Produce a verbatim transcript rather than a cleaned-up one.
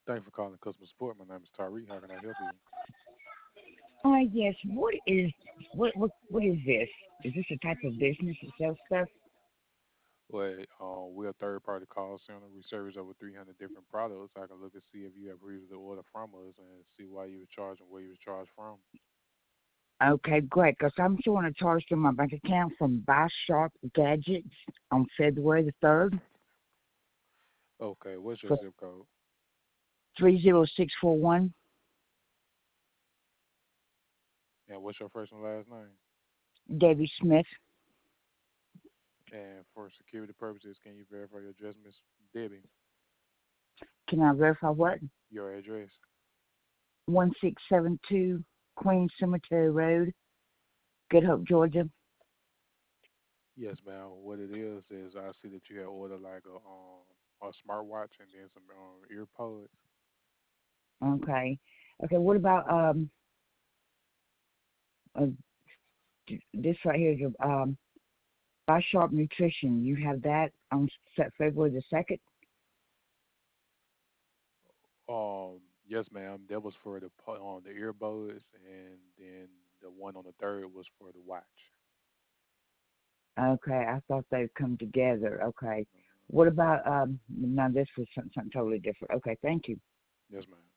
Thanks for calling customer support. My name is Tariq. How can I help you? Uh, yes. What is what what what is this? Is this a type of business that sells stuff? Well, uh, we're a third party call center. We service over three hundred different products. I can look and see if you have previously ordered from us and see why you were charged and where you were charged from. Okay, great. Because I'm showing a charge to my bank account from Buy Sharp Gadgets on February the third Okay, what's your for zip code? three zero six four one. And what's your first and last name? Debbie Smith. And for security purposes, can you verify your address, Miss Debbie? Can I verify what? Your address? One six seven two Queen Cemetery Road, Good Hope, Georgia. Yes, ma'am. What it is is I see that you had ordered like a um a smartwatch and then some um ear pods. Okay. Okay. What about um uh, this right here? The, Um, Buy Sharp Nutrition. You have that on Fe- February the second. Um, yes, ma'am. That was for the po- on the earbuds, and then the one on the third was for the watch. Okay, I thought they'd come together. Okay. What about um? No, this was something, something totally different. Okay, thank you. Yes, ma'am.